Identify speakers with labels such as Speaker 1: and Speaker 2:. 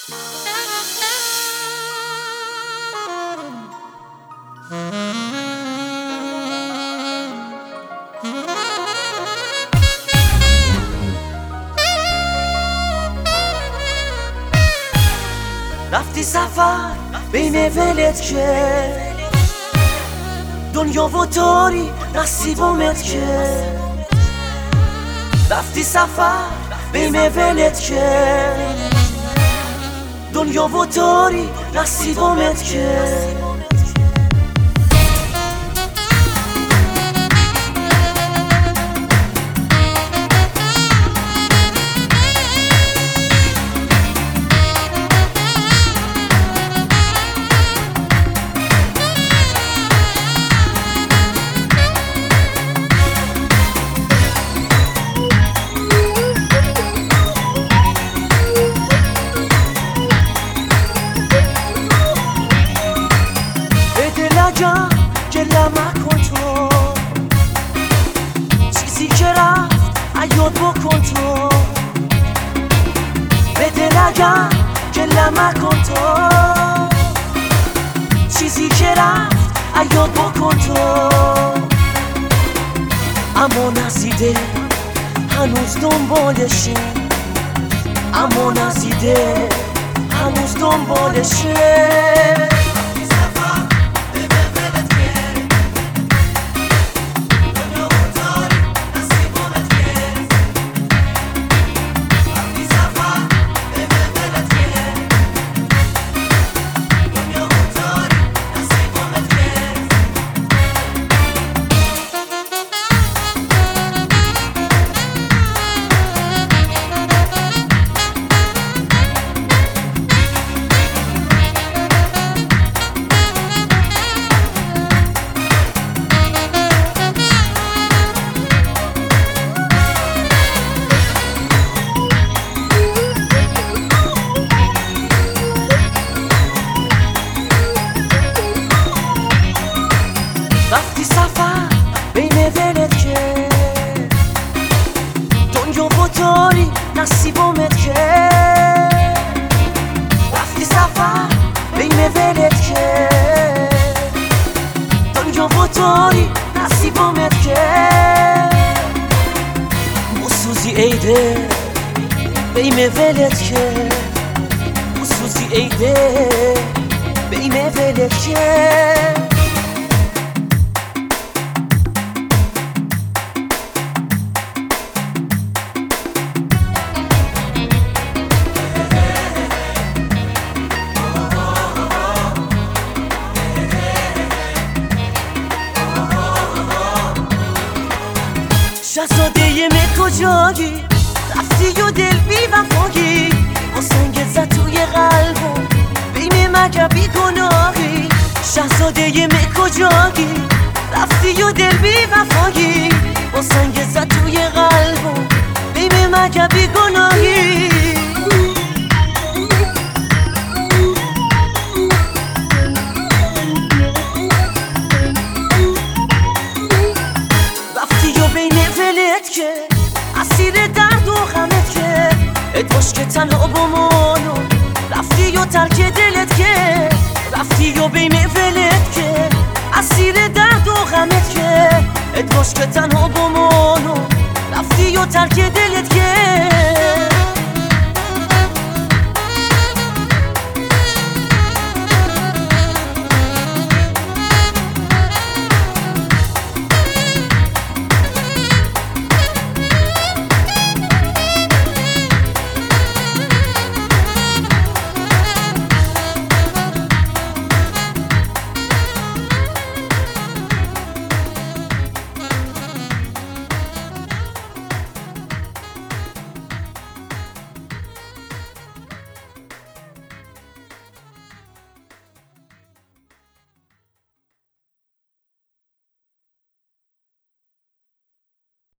Speaker 1: رفتی سفر بین ولت که دنیا و داری نصیبمت که رفتی سفر بین ولت که دنیا و داری نصیبمت که گله مکن تو چیزی که رفت عیاد بکن تو به دل اگر گله مکن تو چیزی که رفت عیاد بکن تو اما نزیده هنوز دنبالشی اما نزیده هنوز دنبالشه رفتی سفر بین ولت که دنیا و داری نصیبمت که رفتی سفر بین ولت که دنیا و داری نصیبمت که موسوزی ایده بین ولت که موسوزی ایده بین ولت که شهزاده کجایی رفتی و دل بی وفایی با سنگت زد توی قلبم بین مگه بی گناهی شهزاده کجایی رفتی و دل بی وفایی با سنگت زد توی قلبم بین مگه بی گناهی که اسیر درد و غمت که ادواش که تنها بمانو رفتی و ترک دلت که رفتی و بین ولت که اسیر درد و غمت که ادواش که تنها بمانو رفتی و ترک دلت که